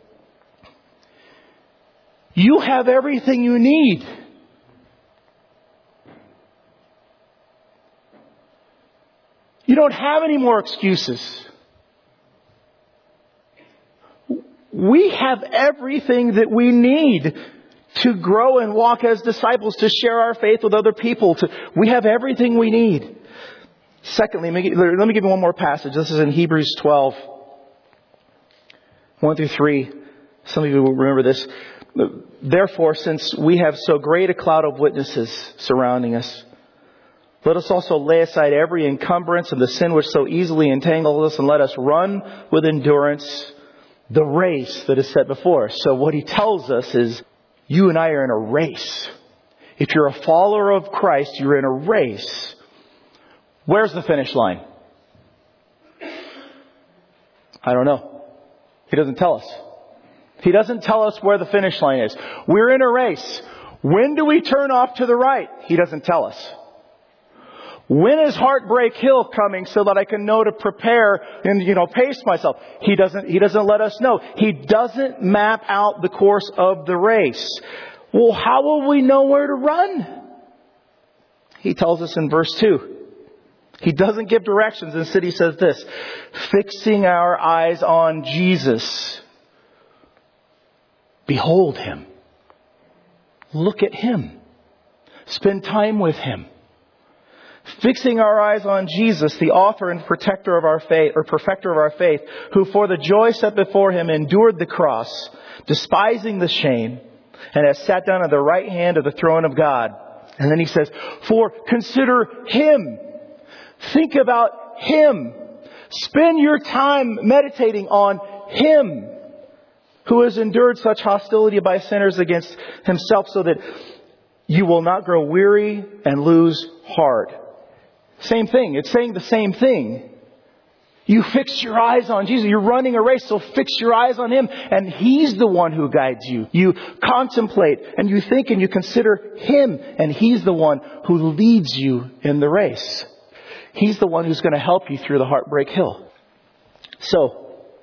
You have everything you need. You don't have any more excuses. We have everything that we need to grow and walk as disciples, to share our faith with other people. We have everything we need. Secondly, let me give you one more passage. This is in Hebrews 12, 1 through 3. Some of you will remember this. Therefore, since we have so great a cloud of witnesses surrounding us, let us also lay aside every encumbrance and the sin which so easily entangles us, and let us run with endurance the race that is set before us. So what he tells us is, you and I are in a race. If you're a follower of Christ, you're in a race. Where's the finish line? I don't know. He doesn't tell us. He doesn't tell us where the finish line is. We're in a race. When do we turn off to the right? He doesn't tell us. When is Heartbreak Hill coming so that I can know to prepare and, pace myself? He doesn't let us know. He doesn't map out the course of the race. Well, how will we know where to run? He tells us in verse 2. He doesn't give directions. Instead, he says this, fixing our eyes on Jesus. Behold Him. Look at Him. Spend time with Him. Fixing our eyes on Jesus, the author and perfecter of our faith, who for the joy set before Him endured the cross, despising the shame, and has sat down at the right hand of the throne of God. And then he says, for consider Him. Think about Him. Spend your time meditating on Him, who has endured such hostility by sinners against Himself, so that you will not grow weary and lose heart. Same thing. It's saying the same thing. You fix your eyes on Jesus. You're running a race, so fix your eyes on Him. And He's the one who guides you. You contemplate and you think and you consider Him. And He's the one who leads you in the race. He's the one who's going to help you through the Heartbreak Hill. So,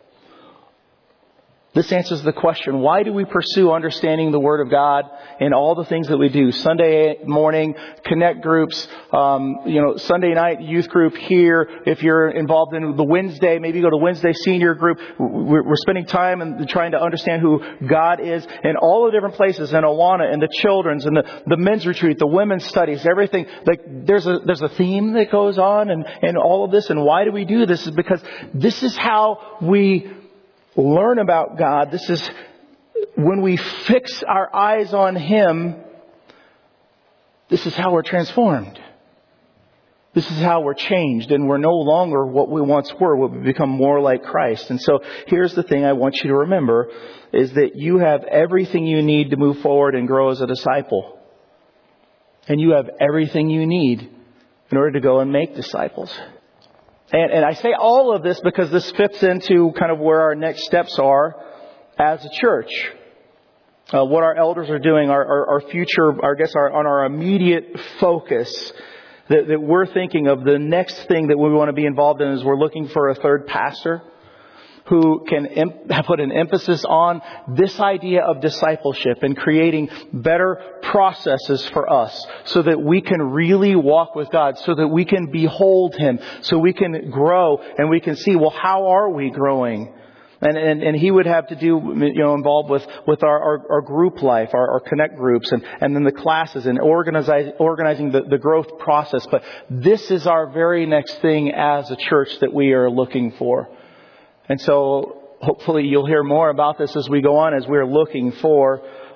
this answers the question, why do we pursue understanding the Word of God in all the things that we do? Sunday morning, connect groups, Sunday night youth group here. If you're involved in the Wednesday, maybe go to Wednesday senior group. We're spending time and trying to understand who God is in all the different places, in Awana, in the children's, and the men's retreat, the women's studies, everything. Like there's a theme that goes on and all of this. And why do we do this? Is because this is how we learn about God. This is when we fix our eyes on Him. This is how we're transformed. This is how we're changed, and we're no longer what we once were. We become more like Christ. And so here's the thing I want you to remember is that you have everything you need to move forward and grow as a disciple. And you have everything you need in order to go and make disciples. And I say all of this because this fits into kind of where our next steps are as a church. What our elders are doing, our future, on our immediate focus that we're thinking of. The next thing that we want to be involved in is we're looking for a third pastor who can put an emphasis on this idea of discipleship and creating better processes for us so that we can really walk with God, so that we can behold Him, so we can grow and we can see, well, how are we growing? And he would have to do, involved with our group life, our connect groups, and then the classes and organizing the growth process. But this is our very next thing as a church that we are looking for. And so hopefully you'll hear more about this as we go on, as we're looking for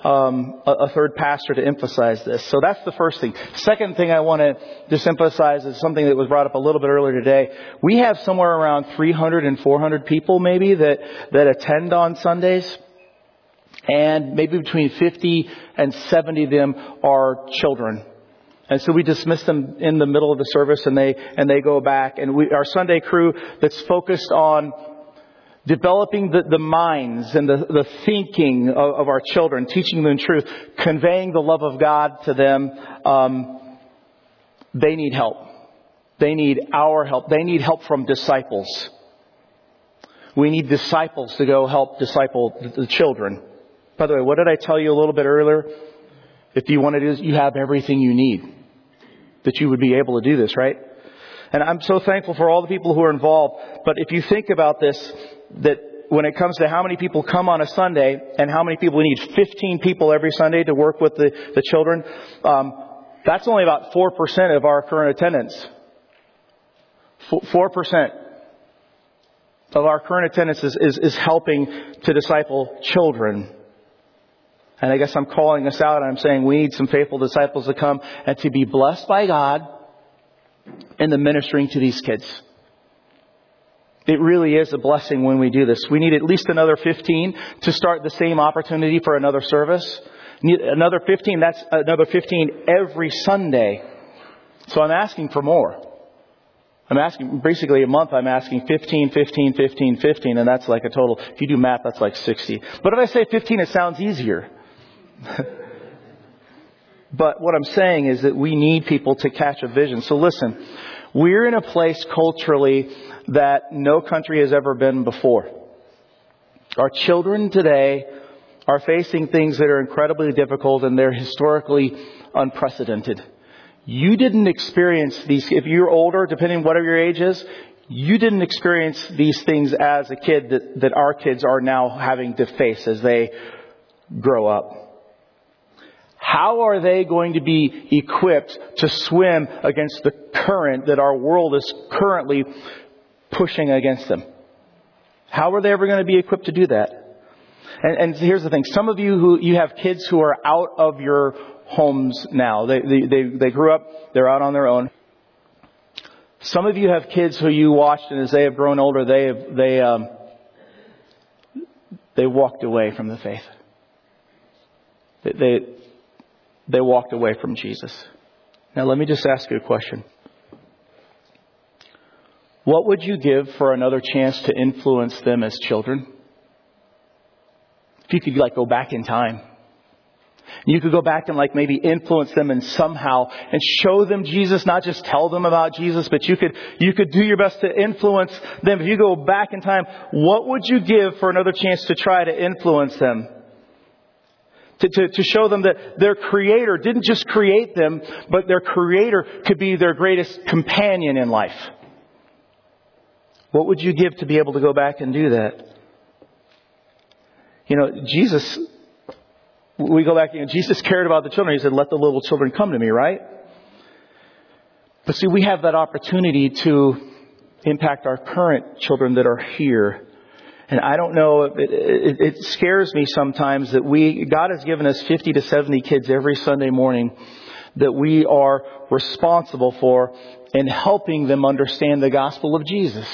a third pastor to emphasize this. So that's the first thing. Second thing I want to just emphasize is something that was brought up a little bit earlier today. We have somewhere around 300 and 400 people maybe that attend on Sundays. And maybe between 50 and 70 of them are children. And so we dismiss them in the middle of the service and they go back. And our Sunday crew that's focused on developing the minds and the thinking of our children, teaching them truth, conveying the love of God to them, they need help. They need our help. They need help from disciples. We need disciples to go help disciple the children. By the way, what did I tell you a little bit earlier? If you want to do this, you have everything you need. That you would be able to do this, right? And I'm so thankful for all the people who are involved. But if you think about this, that when it comes to how many people come on a Sunday and how many people, we need 15 people every Sunday to work with the children. That's only about 4% of our current attendance. 4% of our current attendance is helping to disciple children. And I guess I'm calling us out and I'm saying we need some faithful disciples to come and to be blessed by God in the ministering to these kids. It really is a blessing when we do this. We need at least another 15 to start the same opportunity for another service. Need another 15, that's another 15 every Sunday. So I'm asking for more. I'm asking, basically a month I'm asking 15, 15, 15, 15, and that's like a total, if you do math, that's like 60. But if I say 15, it sounds easier. But what I'm saying is that we need people to catch a vision. So listen, we're in a place culturally that no country has ever been before. Our children today are facing things that are incredibly difficult and they're historically unprecedented. You didn't experience these, if you're older, depending on whatever your age is, you didn't experience these things as a kid that our kids are now having to face as they grow up. How are they going to be equipped to swim against the current that our world is currently pushing against them? How are they ever going to be equipped to do that? And here's the thing. Some of you have kids who are out of your homes now. They grew up, they're out on their own. Some of you have kids who you watched, and as they have grown older, they walked away from the faith. They walked away from Jesus. Now let me just ask you a question. What would you give for another chance to influence them as children? If you could go back in time. You could go back and maybe influence them and somehow and show them Jesus, not just tell them about Jesus, but you could do your best to influence them. If you go back in time, what would you give for another chance to try to influence them? To show them that their Creator didn't just create them, but their Creator could be their greatest companion in life. What would you give to be able to go back and do that? Jesus, we go back, Jesus cared about the children. He said, let the little children come to me, right? But see, we have that opportunity to impact our current children that are here. And I don't know, it scares me sometimes that God has given us 50 to 70 kids every Sunday morning that we are responsible for in helping them understand the gospel of Jesus.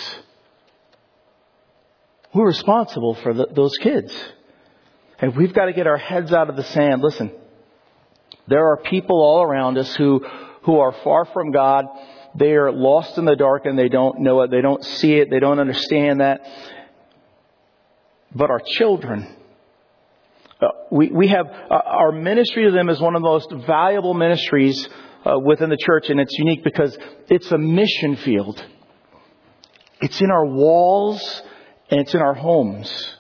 We're responsible for those kids. And we've got to get our heads out of the sand. Listen, there are people all around us who are far from God. They are lost in the dark and they don't know it. They don't see it. They don't understand that. But our children, we have our ministry to them is one of the most valuable ministries within the church. And it's unique because it's a mission field. It's in our walls and it's in our homes.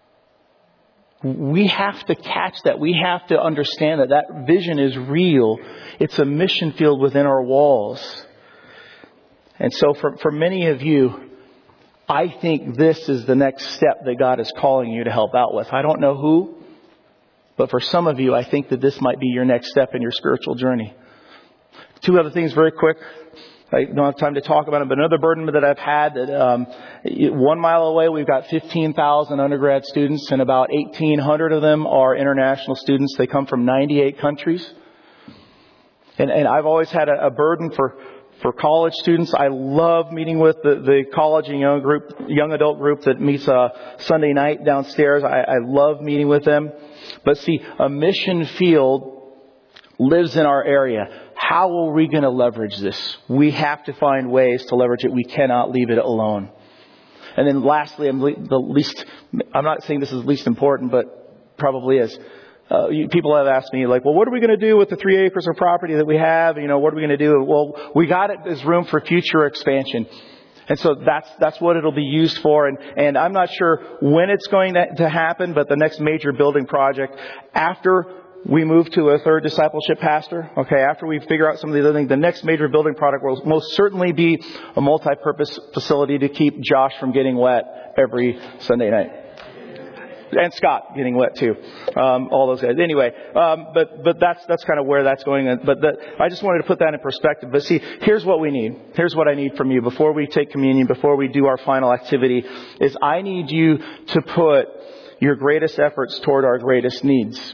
We have to catch that. We have to understand that vision is real. It's a mission field within our walls. And so for many of you, I think this is the next step that God is calling you to help out with. I don't know who, but for some of you, I think that this might be your next step in your spiritual journey. Two other things very quick. I don't have time to talk about it, but another burden that I've had that 1 mile away we've got 15,000 undergrad students, and about 1,800 of them are international students. They come from 98 countries. And I've always had a burden for college students. I love meeting with the college and young adult group that meets Sunday night downstairs. I love meeting with them. But see, a mission field lives in our area. How are we going to leverage this? We have to find ways to leverage it. We cannot leave it alone. And then lastly, I'm not saying this is least important, but probably is. People have asked me, like, well, what are we going to do with the 3 acres of property that we have? What are we going to do? Well, we got it as room for future expansion. And so that's what it'll be used for. And I'm not sure when it's going to happen, but the next major building project after we move to a third discipleship pastor, after we figure out some of these other things, the next major building project will most certainly be a multi-purpose facility to keep Josh from getting wet every Sunday night. And Scott getting wet too. All those guys. Anyway, but that's kind of where that's going. But I just wanted to put that in perspective. But see, here's what we need. Here's what I need from you before we take communion, before we do our final activity, is I need you to put your greatest efforts toward our greatest needs.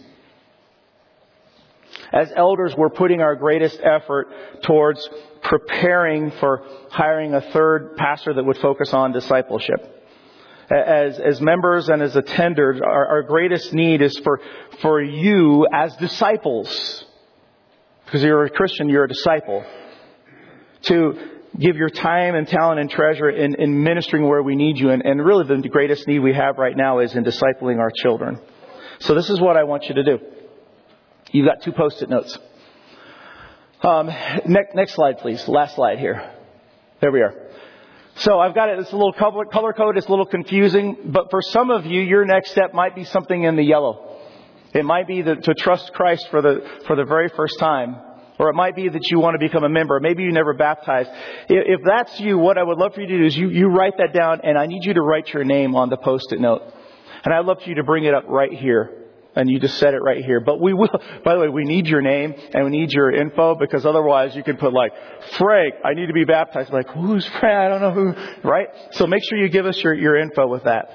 As elders, we're putting our greatest effort towards preparing for hiring a third pastor that would focus on discipleship. As members and as attenders, our greatest need is for you as disciples, because you're a Christian, you're a disciple, to give your time and talent and treasure in ministering where we need you. And really the greatest need we have right now is in discipling our children. So this is what I want you to do. You've got 2 Post-it notes. Next slide, please. Last slide here. There we are. So I've got it. It's a little color code. It's a little confusing. But for some of you, your next step might be something in the yellow. It might be to trust Christ for the very first time. Or it might be that you want to become a member. Maybe you never baptized. If that's you, what I would love for you to do is you write that down. And I need you to write your name on the Post-it note. And I'd love for you to bring it up right here. And you just set it right here. But we will, by the way, we need your name and we need your info, because otherwise you could put like, Frank, I need to be baptized. Like, who's Frank? I don't know who, right? So make sure you give us your info with that.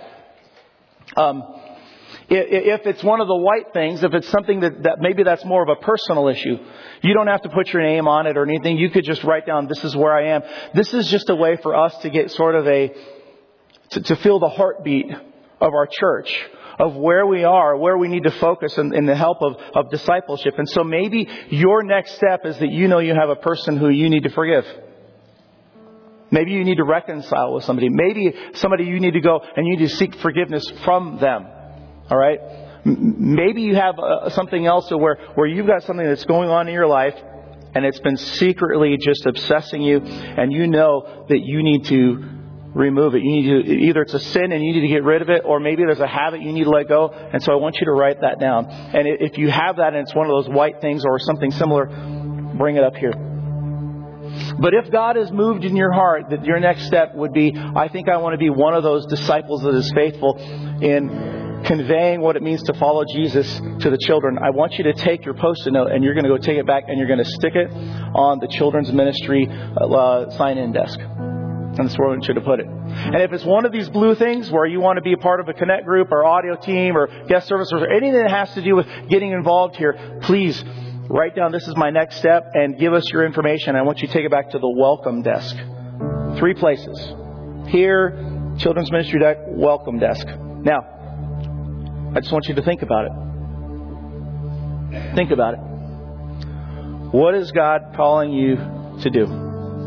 If it's one of the white things, if it's something that maybe that's more of a personal issue, you don't have to put your name on it or anything. You could just write down, this is where I am. This is just a way for us to get sort of to feel the heartbeat of our church, of where we are, where we need to focus in the help of discipleship. And so maybe your next step is that you have a person who you need to forgive. Maybe you need to reconcile with somebody. Maybe somebody you need to go and you need to seek forgiveness from them. All right? Maybe you have something else where you've got something that's going on in your life and it's been secretly just obsessing you, and you know that you need to remove it. You need to, either it's a sin and you need to get rid of it, or maybe there's a habit you need to let go. And so I want you to write that down. And if you have that and it's one of those white things or something similar, bring it up here. But if God has moved in your heart that your next step would be, I think I want to be one of those disciples that is faithful in conveying what it means to follow Jesus to the children, I want you to take your Post-it note and you're going to go take it back and you're going to stick it on the children's ministry sign-in desk. And that's where I want you to put it. And if it's one of these blue things where you want to be a part of a connect group or audio team or guest services or anything that has to do with getting involved here, please write down, this is my next step, and give us your information. I want you to take it back to the welcome desk. 3 places. Here, children's ministry deck, welcome desk. Now, I just want you to think about it. Think about it. What is God calling you to do?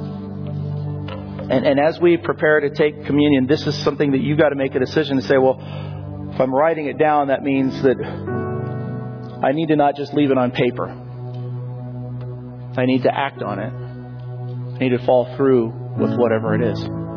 And as we prepare to take communion, this is something that you've got to make a decision to say, well, if I'm writing it down, that means that I need to not just leave it on paper. I need to act on it. I need to follow through with whatever it is.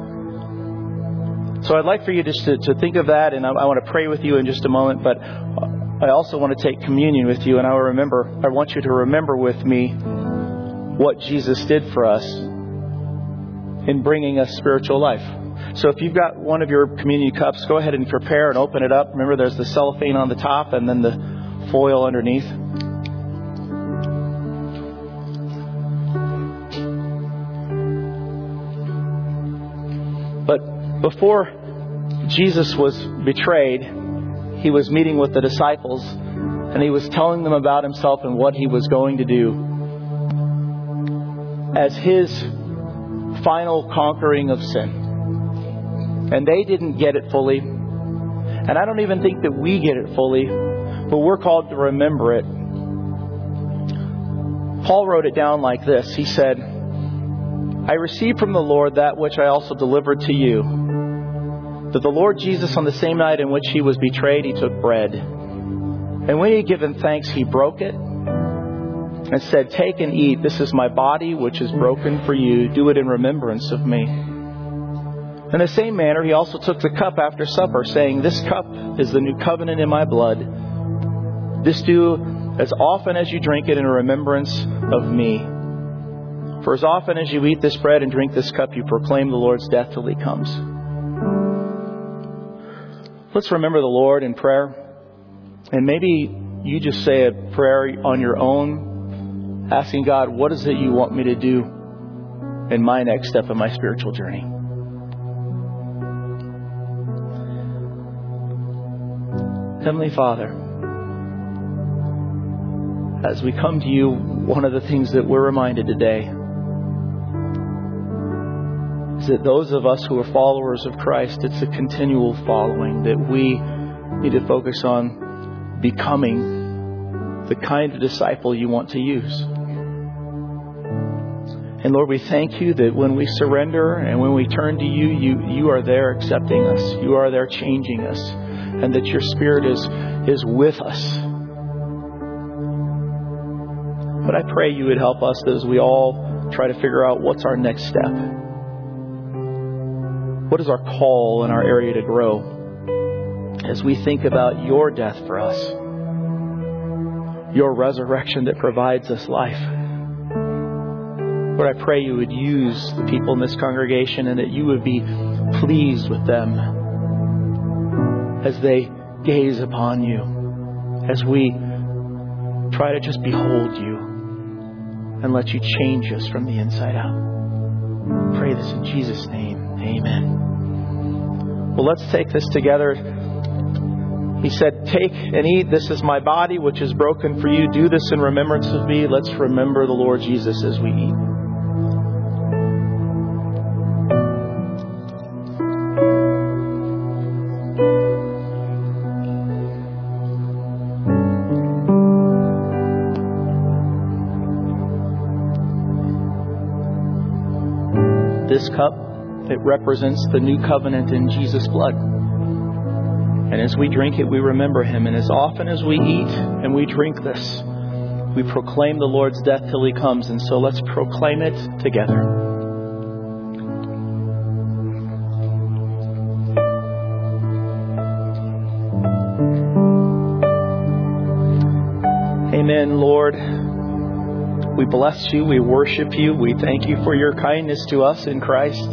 So I'd like for you just to think of that, and I want to pray with you in just a moment, but I also want to take communion with you, and I want you to remember with me what Jesus did for us in bringing us spiritual life. So if you've got one of your communion cups, go ahead and prepare and open it up. Remember, there's the cellophane on the top and then the foil underneath. Before Jesus was betrayed, he was meeting with the disciples, and he was telling them about himself and what he was going to do as his final conquering of sin. And they didn't get it fully. And I don't even think that we get it fully, but we're called to remember it. Paul wrote it down like this. He said, I received from the Lord that which I also delivered to you, that the Lord Jesus, on the same night in which he was betrayed, he took bread. And when he had given thanks, he broke it and said, take and eat. This is my body, which is broken for you. Do it in remembrance of me. In the same manner, he also took the cup after supper, saying, this cup is the new covenant in my blood. This do as often as you drink it in remembrance of me. For as often as you eat this bread and drink this cup, you proclaim the Lord's death till he comes. Let's remember the Lord in prayer. And maybe you just say a prayer on your own, asking God, what is it you want me to do in my next step in my spiritual journey? Heavenly Father, as we come to you, one of the things that we're reminded today is that those of us who are followers of Christ, it's a continual following, that we need to focus on becoming the kind of disciple you want to use. And Lord, we thank you that when we surrender and when we turn to you, you are there accepting us. You are there changing us. And that your Spirit is with us. But I pray you would help us as we all try to figure out what's our next step. What is our call in our area to grow? As we think about your death for us, your resurrection that provides us life. Lord, I pray you would use the people in this congregation and that you would be pleased with them as they gaze upon you, as we try to just behold you and let you change us from the inside out. Pray this in Jesus' name. Amen. Well, let's take this together. He said, take and eat. This is my body, which is broken for you. Do this in remembrance of me. Let's remember the Lord Jesus as we eat. This cup, it represents the new covenant in Jesus' blood. And as we drink it, we remember him. And as often as we eat and we drink this, we proclaim the Lord's death till he comes. And so let's proclaim it together. Amen, Lord. We bless you. We worship you. We thank you for your kindness to us in Christ.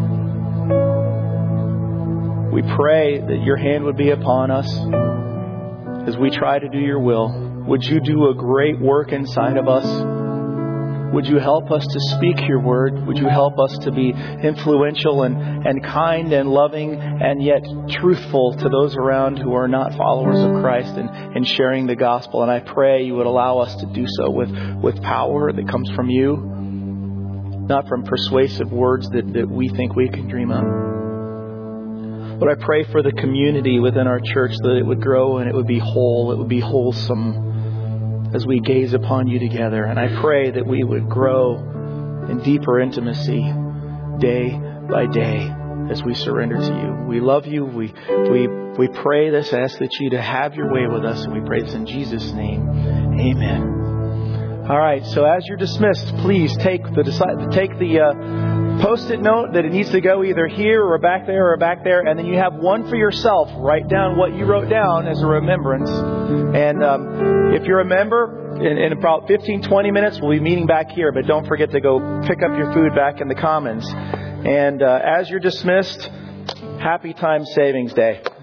We pray that your hand would be upon us as we try to do your will. Would you do a great work inside of us? Would you help us to speak your word? Would you help us to be influential and kind and loving and yet truthful to those around who are not followers of Christ and sharing the gospel? And I pray you would allow us to do so with power that comes from you, not from persuasive words that we think we can dream up. But I pray for the community within our church that it would grow and it would be whole, it would be wholesome as we gaze upon you together. And I pray that we would grow in deeper intimacy day by day as we surrender to you. We love you. We pray this, ask that you to have your way with us. And we pray this in Jesus' name. Amen. All right. So as you're dismissed, please take the Post-it note that it needs to go either here or back there or back there. And then you have one for yourself. Write down what you wrote down as a remembrance. And if you're a member, in about 15-20 minutes, we'll be meeting back here. But don't forget to go pick up your food back in the Commons. And as you're dismissed, happy Time Savings Day.